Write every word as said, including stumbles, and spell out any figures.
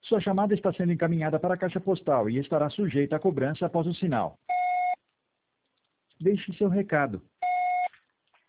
Sua chamada está sendo encaminhada para a caixa postal e estará sujeita a cobrança após o sinal. Deixe seu recado.